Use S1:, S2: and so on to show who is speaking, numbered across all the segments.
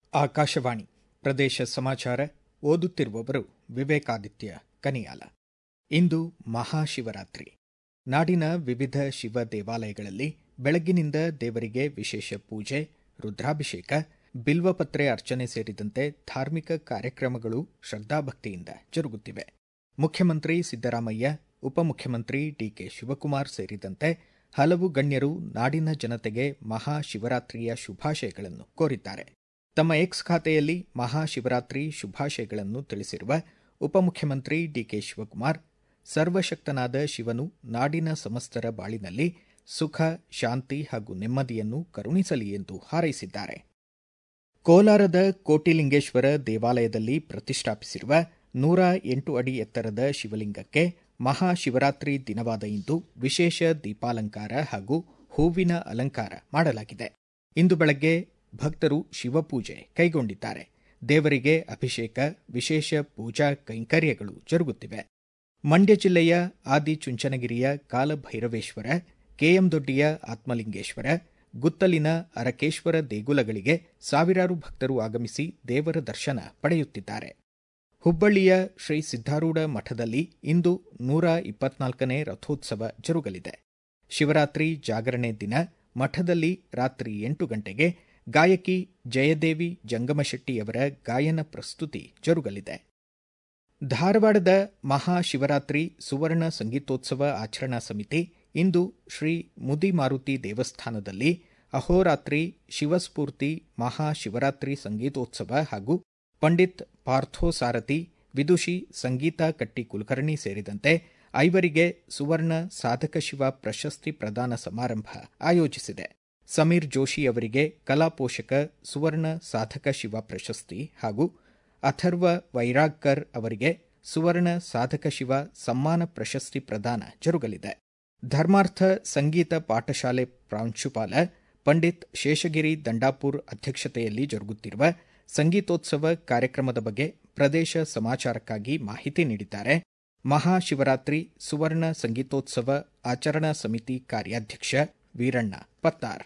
S1: ಆಕಾಶವಾಣಿ ಪ್ರದೇಶ ಸಮಾಚಾರ ಓದುತ್ತಿರುವವರು ವಿವೇಕಾದಿತ್ಯ ಕನಿಯಾಲ. ಇಂದು ಮಹಾಶಿವರಾತ್ರಿ. ನಾಡಿನ ವಿವಿಧ ಶಿವ ದೇವಾಲಯಗಳಲ್ಲಿ ಬೆಳಗ್ಗಿನಿಂದ ದೇವರಿಗೆ ವಿಶೇಷ ಪೂಜೆ, ರುದ್ರಾಭಿಷೇಕ, ಬಿಲ್ವಪತ್ರೆ ಅರ್ಚನೆ ಸೇರಿದಂತೆ ಧಾರ್ಮಿಕ ಕಾರ್ಯಕ್ರಮಗಳು ಶ್ರದ್ಧಾಭಕ್ತಿಯಿಂದ ಜರುಗುತ್ತಿವೆ. ಮುಖ್ಯಮಂತ್ರಿ ಸಿದ್ದರಾಮಯ್ಯ, ಉಪಮುಖ್ಯಮಂತ್ರಿ ಡಿಕೆ ಶಿವಕುಮಾರ್ ಸೇರಿದಂತೆ ಹಲವು ಗಣ್ಯರು ನಾಡಿನ ಜನತೆಗೆ ಮಹಾಶಿವರಾತ್ರಿಯ ಶುಭಾಶಯಗಳನ್ನು ಕೋರಿದ್ದಾರೆ. ತಮ್ಮ ಎಕ್ಸ್ ಖಾತೆಯಲ್ಲಿ ಮಹಾಶಿವರಾತ್ರಿ ಶುಭಾಶಯಗಳನ್ನು ತಿಳಿಸಿರುವ ಉಪಮುಖ್ಯಮಂತ್ರಿ ಡಿಕೆ ಶಿವಕುಮಾರ್, ಸರ್ವಶಕ್ತನಾದ ಶಿವನು ನಾಡಿನ ಸಮಸ್ತರ ಬಾಳಿನಲ್ಲಿ ಸುಖ, ಶಾಂತಿ ಹಾಗೂ ನೆಮ್ಮದಿಯನ್ನು ಕರುಣಿಸಲಿ ಎಂದು ಹಾರೈಸಿದ್ದಾರೆ. ಕೋಲಾರದ ಕೋಟಿಲಿಂಗೇಶ್ವರ ದೇವಾಲಯದಲ್ಲಿ ಪ್ರತಿಷ್ಠಾಪಿಸಿರುವ 108 ಅಡಿ ಎತ್ತರದ ಶಿವಲಿಂಗಕ್ಕೆ ಮಹಾಶಿವರಾತ್ರಿ ದಿನವಾದ ಇಂದು ವಿಶೇಷ ದೀಪಾಲಂಕಾರ ಹಾಗೂ ಹೂವಿನ ಅಲಂಕಾರ ಮಾಡಲಾಗಿದೆ. ಇಂದು ಬೆಳಗ್ಗೆ ಭಕ್ತರು ಶಿವಪೂಜೆ ಕೈಗೊಂಡಿದ್ದಾರೆ. ದೇವರಿಗೆ ಅಭಿಷೇಕ, ವಿಶೇಷ ಪೂಜಾ ಕೈಂಕರ್ಯಗಳು ಜರುಗುತ್ತಿವೆ. ಮಂಡ್ಯ ಜಿಲ್ಲೆಯ ಆದಿಚುಂಚನಗಿರಿಯ ಕಾಲಭೈರವೇಶ್ವರ, ಕೆಎಂದೊಡ್ಡಿಯ ಆತ್ಮಲಿಂಗೇಶ್ವರ, ಗುತ್ತಲಿನ ಅರಕೇಶ್ವರ ದೇಗುಲಗಳಿಗೆ ಸಾವಿರಾರು ಭಕ್ತರು ಆಗಮಿಸಿ ದೇವರ ದರ್ಶನ ಪಡೆಯುತ್ತಿದ್ದಾರೆ. ಹುಬ್ಬಳ್ಳಿಯ ಶ್ರೀ ಸಿದ್ದಾರೂಢ ಮಠದಲ್ಲಿ ಇಂದು 124ನೇ ರಥೋತ್ಸವ ಜರುಗಲಿದೆ. ಶಿವರಾತ್ರಿ ಜಾಗರಣೆ ದಿನ ಮಠದಲ್ಲಿ ರಾತ್ರಿ 8 ಗಂಟೆಗೆ ಗಾಯಕಿ ಜಯದೇವಿ ಜಂಗಮಶೆಟ್ಟಿಯವರ ಗಾಯನ ಪ್ರಸ್ತುತಿ ಜರುಗಲಿದೆ. ಧಾರವಾಡದ ಮಹಾಶಿವರಾತ್ರಿ ಸುವರ್ಣ ಸಂಗೀತೋತ್ಸವ ಆಚರಣಾ ಸಮಿತಿ ಇಂದು ಶ್ರೀ ಮುದಿಮಾರುತಿ ದೇವಸ್ಥಾನದಲ್ಲಿ ಅಹೋರಾತ್ರಿ ಶಿವಸ್ಫೂರ್ತಿ ಮಹಾಶಿವರಾತ್ರಿ ಸಂಗೀತೋತ್ಸವ ಹಾಗೂ ಪಂಡಿತ್ ಪಾರ್ಥೋಸಾರಥಿ, ವಿದುಷಿ ಸಂಗೀತಾ ಕಟ್ಟಿ ಕುಲಕರ್ಣಿ ಸೇರಿದಂತೆ 5 ಸುವರ್ಣ ಸಾಧಕ ಶಿವ ಪ್ರಶಸ್ತಿ ಪ್ರದಾನ ಸಮಾರಂಭ ಆಯೋಜಿಸಿದೆ. ಸಮೀರ್ ಜೋಶಿ ಅವರಿಗೆ ಕಲಾಪೋಷಕ ಸುವರ್ಣ ಸಾಧಕ ಶಿವ ಪ್ರಶಸ್ತಿ ಹಾಗೂ ಅಥರ್ವ ವೈರಾಗ್ಕರ್ ಅವರಿಗೆ ಸುವರ್ಣ ಸಾಧಕ ಶಿವ ಸಮ್ಮಾನ ಪ್ರಶಸ್ತಿ ಪ್ರದಾನ ಜರುಗಲಿದೆ. ಧರ್ಮಾರ್ಥ ಸಂಗೀತ ಪಾಠಶಾಲೆ ಪ್ರಾಂಶುಪಾಲ ಪಂಡಿತ್ ಶೇಷಗಿರಿ ದಂಡಾಪುರ್ ಅಧ್ಯಕ್ಷತೆಯಲ್ಲಿ ಜರುಗುತ್ತಿರುವ ಸಂಗೀತೋತ್ಸವ ಕಾರ್ಯಕ್ರಮದ ಬಗ್ಗೆ ಪ್ರದೇಶ ಸಮಾಚಾರಕ್ಕಾಗಿ ಮಾಹಿತಿ ನೀಡಿದ್ದಾರೆ. ಮಹಾಶಿವರಾತ್ರಿ ಸುವರ್ಣ ಸಂಗೀತೋತ್ಸವ ಆಚರಣಾ ಸಮಿತಿ ಕಾರ್ಯಾಧ್ಯಕ್ಷ ವೀರಣ್ಣ ಪತ್ತಾರ್.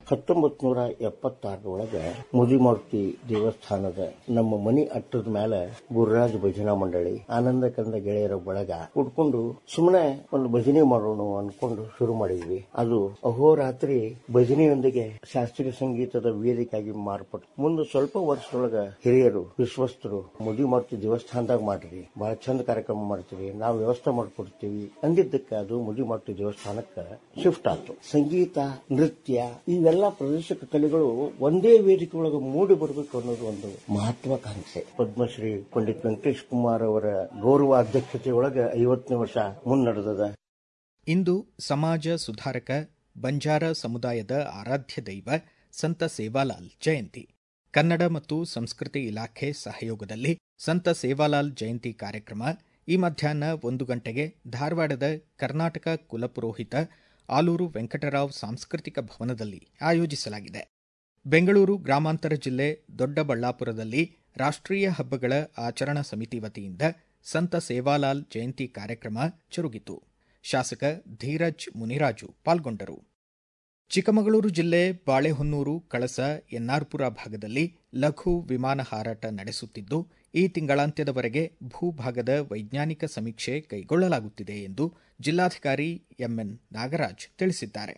S2: 1976 ಮುದಿಮಾರುತಿ ದೇವಸ್ಥಾನದ ನಮ್ಮ ಮನಿ ಅಟ್ಟದ ಮೇಲೆ ಗುರುರಾಜ್ ಭಜನಾ ಮಂಡಳಿ, ಆನಂದ ಕಂದ ಗೆಳೆಯರ ಬಳಗ ಉಟ್ಕೊಂಡು ಸುಮ್ಮನೆ ಒಂದು ಭಜನೆ ಮಾಡೋಣ ಅನ್ಕೊಂಡು ಶುರು ಮಾಡಿದ್ವಿ. ಅದು ಅಹೋರಾತ್ರಿ ಭಜನೆಯೊಂದಿಗೆ ಶಾಸ್ತ್ರೀಯ ಸಂಗೀತದ ವೇದಿಕೆಯಾಗಿ ಮಾರ್ಪಟ್ಟು ಮುಂದೆ ಸ್ವಲ್ಪ ವರ್ಷದೊಳಗ ಹಿರಿಯರು ವಿಶ್ವಸ್ತರು ಮುದಿಮಾರುತಿ ದೇವಸ್ಥಾನದಾಗ ಮಾಡ್ರಿ, ಬಹಳ ಚಂದ ಕಾರ್ಯಕ್ರಮ ಮಾಡ್ತೀವಿ, ನಾವು ವ್ಯವಸ್ಥೆ ಮಾಡ್ಕೊಡ್ತೀವಿ ಅಂದಿದ್ದಕ್ಕೆ ಅದು ಮುದಿಮಾರುತಿ ದೇವಸ್ಥಾನಕ್ಕೆ ಶಿಫ್ಟ್ ಆಯ್ತು. ಸಂಗೀತ, ನೃತ್ಯ ಇವೆಲ್ಲ ಪ್ರದೇಶಕ ಕಲೆಗಳು ಒಂದೇ ವೇದಿಕೆ ಒಳಗೆ ಮೂಡಿ ಬರಬೇಕು ಅನ್ನೋದು ಒಂದು ಮಹತ್ವಾಕಾಂಕ್ಷೆ. ಪದ್ಮಶ್ರೀ ಪಂಡಿತ್ ವೆಂಕಟೇಶ್ ಕುಮಾರ್ ಅವರ ಗೌರವ ಅಧ್ಯಕ್ಷತೆಯೊಳಗೆ 50ನೇ ವರ್ಷ ಮುನ್ನಡೆದದ.
S1: ಇಂದು ಸಮಾಜ ಸುಧಾರಕ ಬಂಜಾರ ಸಮುದಾಯದ ಆರಾಧ್ಯ ದೈವ ಸಂತ ಸೇವಾಲಾಲ್ ಜಯಂತಿ. ಕನ್ನಡ ಮತ್ತು ಸಂಸ್ಕೃತಿ ಇಲಾಖೆ ಸಹಯೋಗದಲ್ಲಿ ಸಂತ ಸೇವಾಲಾಲ್ ಜಯಂತಿ ಕಾರ್ಯಕ್ರಮ ಈ ಮಧ್ಯಾಹ್ನ 1 ಗಂಟೆಗೆ ಧಾರವಾಡದ ಕರ್ನಾಟಕ ಕುಲಪುರೋಹಿತ ಆಲೂರು ವೆಂಕಟರಾವ್ ಸಾಂಸ್ಕೃತಿಕ ಭವನದಲ್ಲಿ ಆಯೋಜಿಸಲಾಗಿದೆ. ಬೆಂಗಳೂರು ಗ್ರಾಮಾಂತರ ಜಿಲ್ಲೆ ದೊಡ್ಡಬಳ್ಳಾಪುರದಲ್ಲಿ ರಾಷ್ಟ್ರೀಯ ಹಬ್ಬಗಳ ಆಚರಣಾ ಸಮಿತಿ ವತಿಯಿಂದ ಸಂತ ಸೇವಾಲಾಲ್ ಜಯಂತಿ ಕಾರ್ಯಕ್ರಮ ಜರುಗಿತು. ಶಾಸಕ ಧೀರಜ್ ಮುನಿರಾಜು ಪಾಲ್ಗೊಂಡರು. ಚಿಕ್ಕಮಗಳೂರು ಜಿಲ್ಲೆ ಬಾಳೆಹೊನ್ನೂರು, ಕಳಸ, ಎನ್ನಾರ್ಪುರ ಭಾಗದಲ್ಲಿ ಲಘು ವಿಮಾನ ಹಾರಾಟ ನಡೆಸುತ್ತಿದ್ದು ಈ ತಿಂಗಳಾಂತ್ಯದವರೆಗೆ ಭೂಭಾಗದ ವೈಜ್ಞಾನಿಕ ಸಮೀಕ್ಷೆ ಕೈಗೊಳ್ಳಲಾಗುತ್ತಿದೆ ಎಂದು ಜಿಲ್ಲಾಧಿಕಾರಿ ಎಂಎನ್ ನಾಗರಾಜ್ ತಿಳಿಸಿದ್ದಾರೆ.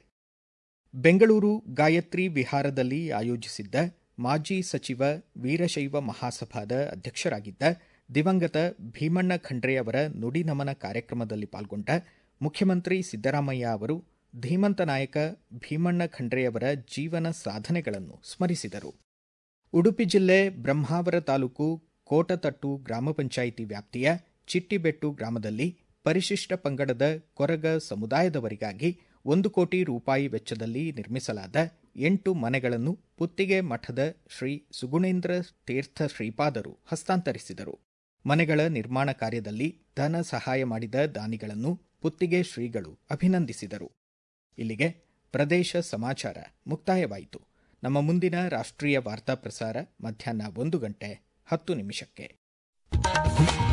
S1: ಬೆಂಗಳೂರು ಗಾಯತ್ರಿ ವಿಹಾರದಲ್ಲಿ ಆಯೋಜಿಸಿದ್ದ ಮಾಜಿ ಸಚಿವ ವೀರಶೈವ ಮಹಾಸಭಾದ ಅಧ್ಯಕ್ಷರಾಗಿದ್ದ ದಿವಂಗತ ಭೀಮಣ್ಣ ಖಂಡ್ರೆ ಅವರ ನುಡಿ ನಮನ ಕಾರ್ಯಕ್ರಮದಲ್ಲಿ ಪಾಲ್ಗೊಂಡ ಮುಖ್ಯಮಂತ್ರಿ ಸಿದ್ದರಾಮಯ್ಯ ಅವರು ಧೀಮಂತ ನಾಯಕ ಭೀಮಣ್ಣ ಖಂಡ್ರೆಯವರ ಜೀವನ ಸಾಧನೆಗಳನ್ನು ಸ್ಮರಿಸಿದರು. ಉಡುಪಿ ಜಿಲ್ಲೆ ಬ್ರಹ್ಮಾವರ ತಾಲೂಕು ಕೋಟತಟ್ಟು ಗ್ರಾಮ ಪಂಚಾಯಿತಿ ವ್ಯಾಪ್ತಿಯ ಚಿಟ್ಟಿಬೆಟ್ಟು ಗ್ರಾಮದಲ್ಲಿ ಪರಿಶಿಷ್ಟ ಪಂಗಡದ ಕೊರಗ ಸಮುದಾಯದವರಿಗಾಗಿ 1 ಕೋಟಿ ರೂಪಾಯಿ ವೆಚ್ಚದಲ್ಲಿ ನಿರ್ಮಿಸಲಾದ 8 ಮನೆಗಳನ್ನು ಪುತ್ತಿಗೆ ಮಠದ ಶ್ರೀ ಸುಗುಣೇಂದ್ರ ತೀರ್ಥ ಶ್ರೀಪಾದರು ಹಸ್ತಾಂತರಿಸಿದರು. ಮನೆಗಳ ನಿರ್ಮಾಣ ಕಾರ್ಯದಲ್ಲಿ ಧನ ಸಹಾಯ ಮಾಡಿದ ದಾನಿಗಳನ್ನು ಪುತ್ತಿಗೆ ಶ್ರೀಗಳು ಅಭಿನಂದಿಸಿದರು. ಇಲ್ಲಿಗೆ ಪ್ರದೇಶ ಸಮಾಚಾರ ಮುಕ್ತಾಯವಾಯಿತು. ನಮ್ಮ ಮುಂದಿನ ರಾಷ್ಟ್ರೀಯ ವಾರ್ತಾ ಪ್ರಸಾರ ಮಧ್ಯಾಹ್ನ 1:10 PM.